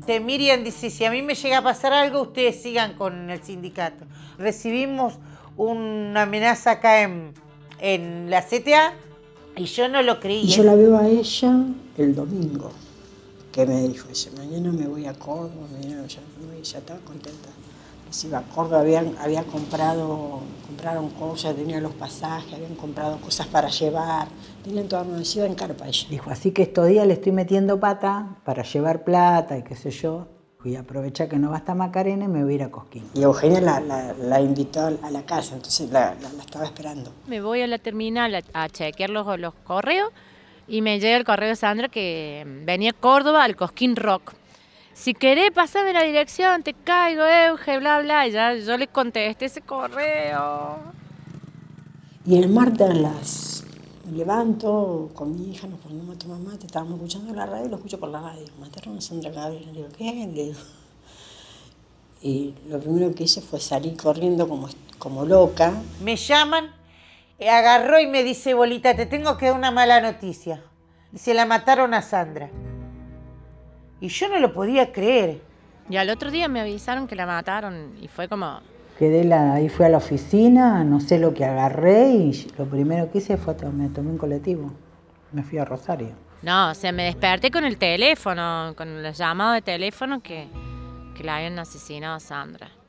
Miriam dice, si a mí me llega a pasar algo, ustedes sigan con el sindicato. Recibimos una amenaza acá en la CTA y yo no lo creí. Y yo la veo a ella el domingo, que me dijo, dice, mañana me voy a Córdoba, mañana ya estaba contenta. Se iba a Córdoba, compraron cosas, tenían los pasajes, habían comprado cosas para llevar, tenían toda una iba en carpa ella. Dijo, así que estos días le estoy metiendo pata para llevar plata y qué sé yo. Voy a aprovechar que no va a estar Macarena y me voy a ir a Cosquín. Y Eugenia la invitó a la casa, entonces la estaba esperando. Me voy a la terminal a chequear los correos y me llega el correo de Sandra que venía a Córdoba al Cosquín Rock. Si querés, pasame la dirección, te caigo, Euge, bla, bla. Y ya yo le contesté ese correo. Y el martes me levanto con mi hija, nos ponemos a tomar mate, estábamos escuchando la radio y lo escucho por la radio. Mataron a Sandra Gabriel. Le digo, ¿qué? Le digo. Y lo primero que hice fue salir corriendo como loca. Me llaman, agarró y me dice, Bolita, te tengo que dar una mala noticia. Se la mataron a Sandra. Y yo no lo podía creer. Y al otro día me avisaron que la mataron y fue como... Ahí fui a la oficina, no sé lo que agarré y lo primero que hice fue me tomé un colectivo. Me fui a Rosario. No, o sea, me desperté con el teléfono, con los llamados de teléfono que la habían asesinado a Sandra.